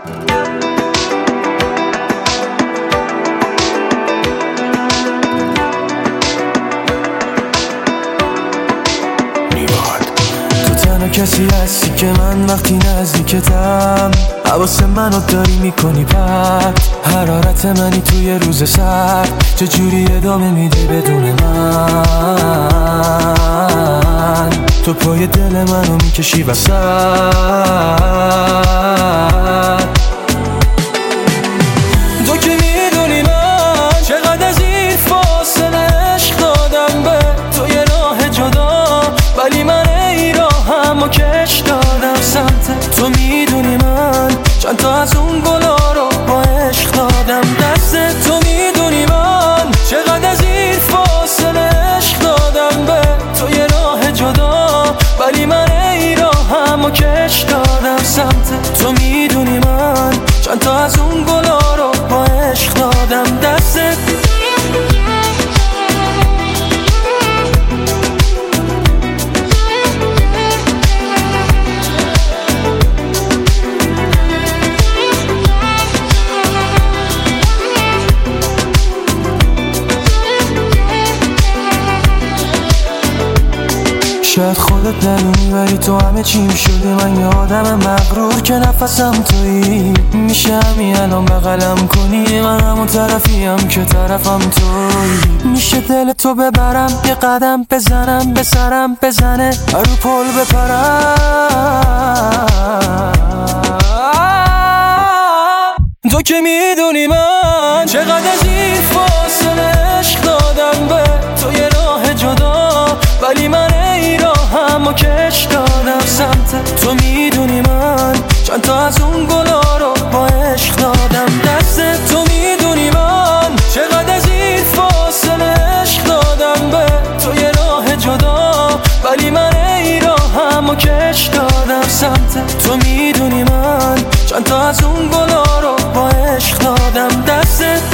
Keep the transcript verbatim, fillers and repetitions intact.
کسی هستی که من وقتی نزدیکتم حواس منو داری میکنی پرت، حرارت منی توی روز سرد، چجوری ادامه میدی بدون من؟ تو پای دل منو میکشی وسط، تو که میدونی من چقدر از این فاصله عشق دادم به توی راه جدا، ولی من اما کش دادم سمت تو. میدونی من چند تا از اون گلا رو با عشق دادم دست تو. میدونی من چقدر از این فاصله عشق دادم به توی راه جدا، ولی من ای راه اما کش دادم سمت تو. میدونی من چند تا از اون گلا رو با عشق دادم دست. شاید خودت ندونی ولی تو همه چیم شده. من یه آدم مغرور که نفسم تویی، میشه همین الان بغلم کنی، من همون طرفیم که طرفم تویی. میشه دل تو ببرم یه قدم بزنم به سرم بزنه رو پل بپرم. تو که میدونی من چقدر از این فاصله عشق دادم به توی راه جدا، ولی من ای راه اما کش دادم سمت تو. میدونی من چند تا از اون گلا رو با عشق دادم دست تو. میدونی من چقدر از این فاصله عشق دادم به توی راه جدا، ولی من ای راه اما کش دادم سمت تو. میدونی من چند تا از اون گلا رو با عشق دادم دست.